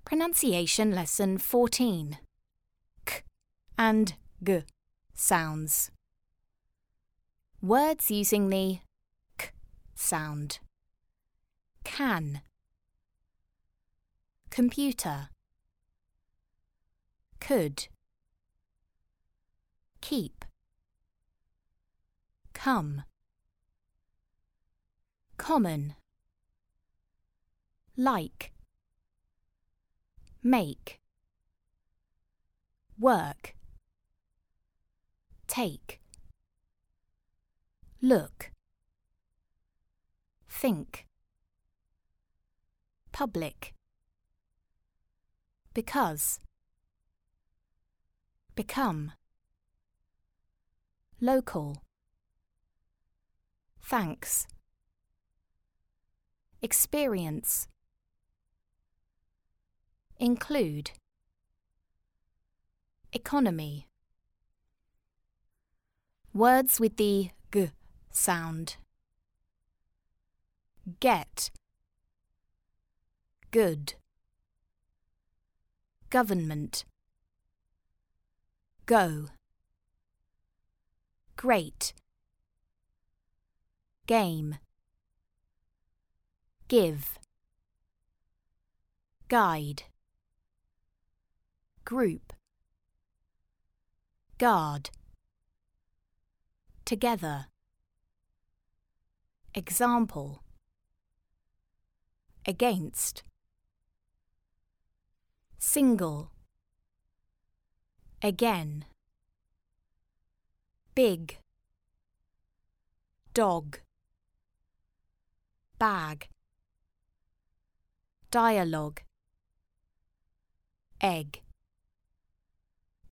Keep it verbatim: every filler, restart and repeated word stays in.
Pronunciation Lesson fourteen. K and G sounds. Words using the K sound. Can. Computer. Could. Keep. Come. Common. Like. Make. Work. Take. Look. Think. Public. Because. Become. Local. Thanks. Experience. Include. Economy. Words with the G sound. Get. Good. Government. Go. Great. Game. Give. Guide. Group. Guard. Together. Example. Against. Single. Again. Big. Dog. Bag. Dialogue. Egg.